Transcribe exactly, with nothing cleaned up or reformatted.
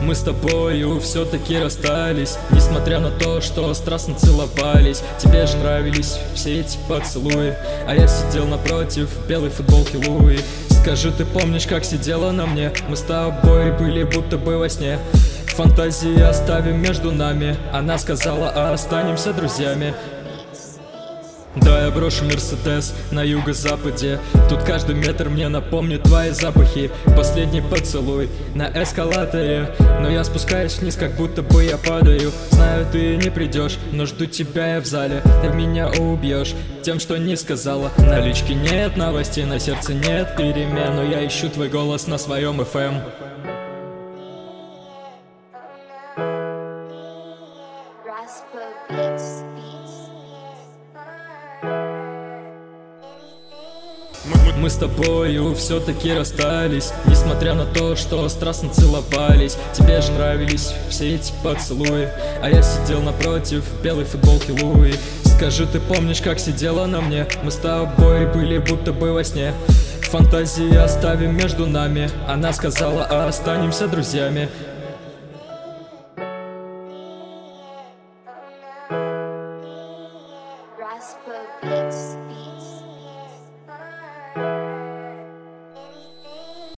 Мы с тобою все-таки расстались, несмотря на то, что страстно целовались. Тебе же нравились все эти поцелуи, а я сидел напротив в белой футболке Луи. Скажи, ты помнишь, как сидела на мне? Мы с тобой были будто бы во сне. Фантазии оставим между нами. Она сказала, а останемся друзьями. Да, я брошу Мерседес на юго-западе. Тут каждый метр мне напомнит твои запахи. Последний поцелуй на эскалаторе, но я спускаюсь вниз, как будто бы я падаю. Знаю, ты не придешь, но жду тебя я в зале. Ты меня убьешь тем, что не сказала. На личке нет новостей, на сердце нет перемен, но я ищу твой голос на своем эф эм. Мы с тобою все-таки расстались, несмотря на то, что страстно целовались. Тебе же нравились все эти поцелуи, а я сидел напротив в белой футболке Луи. Скажи, ты помнишь, как сидела на мне? Мы с тобой были будто бы во сне. Фантазии оставим между нами. Она сказала, а останемся друзьями.